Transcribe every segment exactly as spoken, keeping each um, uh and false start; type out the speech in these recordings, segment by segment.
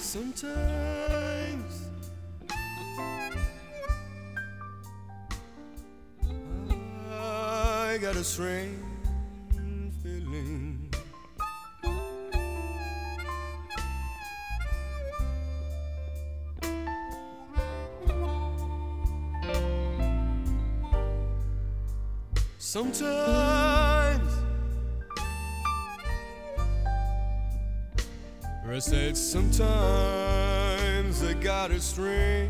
Sometimes I got a strange feeling. Sometimes I said sometimes I got a string.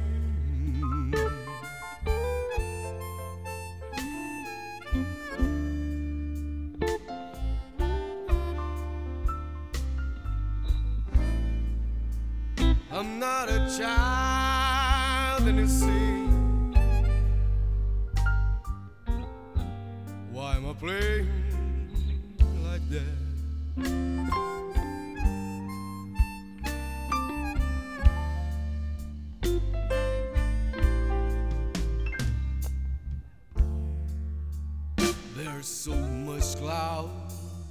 I'm not a child in the sea. Why am I playing like that? There's so much clouds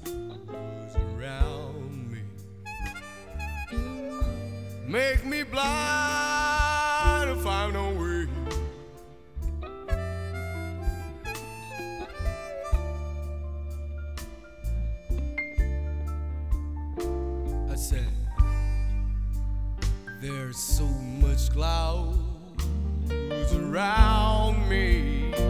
around me, make me blind if I no way. I said, there's so much clouds around me.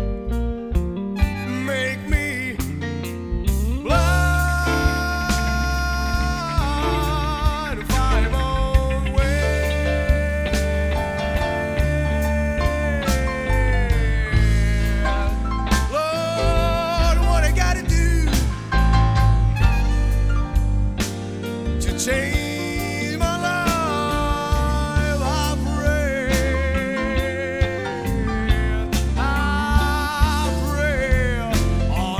Change my life, I pray, I pray, all I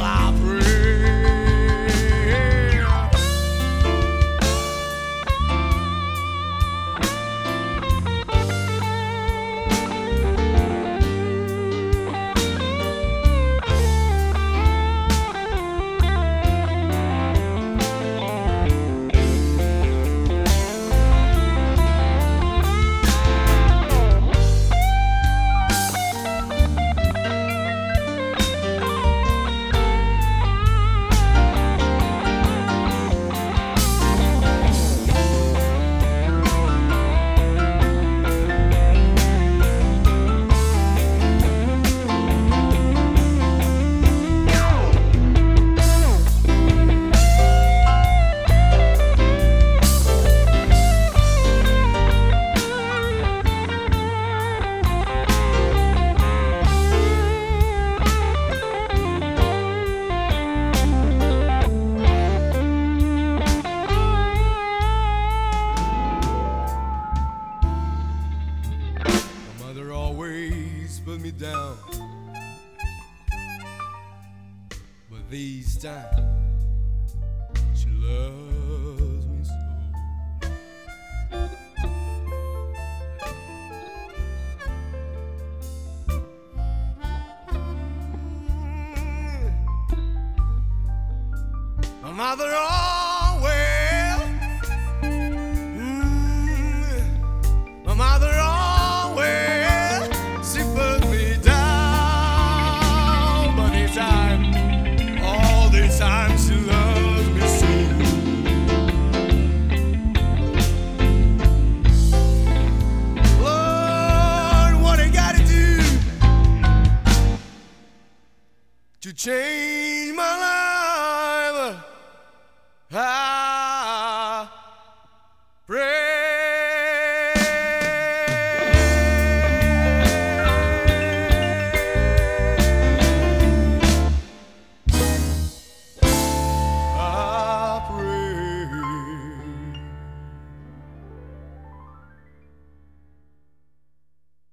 put me down, but these times she loves me so. My mother all well, mm, my mother all well, she put me down, but this time, all this time she loves me so. Lord, what I gotta do to change my life? Ah.